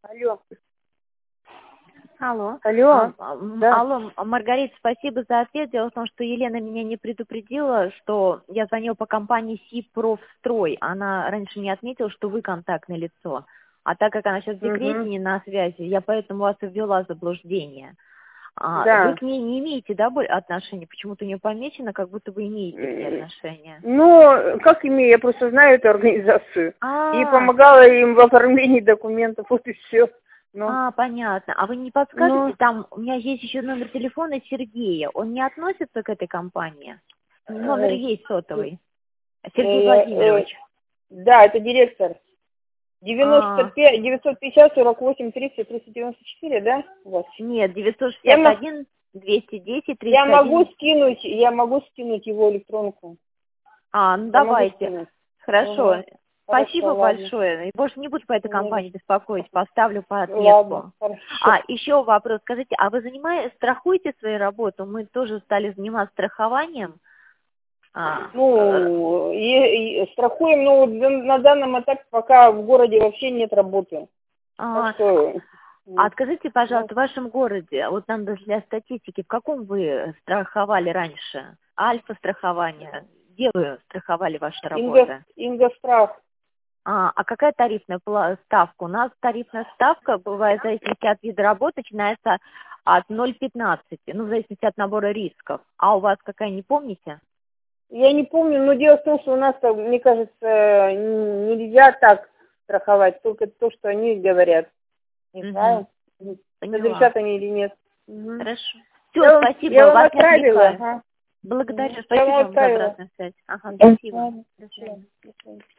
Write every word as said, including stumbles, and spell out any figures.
Алло. Алло. Алло. А, м, Да. Алло, М- Маргарита, спасибо за ответ. Дело в том, что Елена меня не предупредила, что я звонила по компании СИПРОВСТРОЙ. Она раньше не отметила, что вы контактное лицо. А так как она сейчас в декрете, Угу. не на связи, я поэтому вас и ввела в заблуждение. А, вы Да. к ней не имеете, да, боль- отношения? Почему-то у нее помечено, как будто вы имеете к ней М, отношения. Ну, как имею, я просто знаю эту организацию. И А, помогала им в оформлении документов, вот и все. Ну, а, понятно. А вы не подскажете, ну, там у меня есть еще номер телефона Сергея. Он не относится к этой компании? Номер э, есть сотовый. э, Сергей э, Владимирович. да, это директор. девяносто А, пять девятьсот пятьдесят сорок восемь тридцать триста девяносто четыре, да? Вот. нет, Я, мо- девятьсот шестьдесят один двести десять я тридцать могу один. скинуть, я могу скинуть его электронку. А, ну Я могу давайте. скинуть. Хорошо. Угу. Хорошо, Спасибо ладно. большое. И больше не буду по этой Не за компании беспокоить. Поставлю по что. Ладно, отметку. хорошо. А, еще вопрос. Скажите, а вы занимаете, страхуете свою работу? Мы тоже стали заниматься страхованием. А, э, Ну, и, и страхуем, но вот за- на данном этапе пока в городе вообще нет работы. Так а, что, а м, скажите, ну, пожалуйста, в вашем городе, вот нам даже для статистики, в каком вы страховали раньше? Альфа-страхование. Где вы страховали ваши инго, работы? ингострах. А, а какая тарифная пла- ставка? У нас тарифная ставка бывает в зависимости от вида работы, начинается от ноль пятнадцать, ну, в зависимости от набора рисков. А у вас какая, не помните? Я не помню, но дело в том, что у нас, мне кажется, н- нельзя так страховать, только то, что они говорят. Не Угу, знаю, поняла. разрешат они или нет. Мгм. Хорошо. Все, Я вам, я спасибо, вам вас не отправила. отвлекаю. Ага. Мгм. Благодарю, Я спасибо вам вам за отправила. обратную связь. Ага, Мгм. спасибо. Ладно, До всё, свидания. до свидания.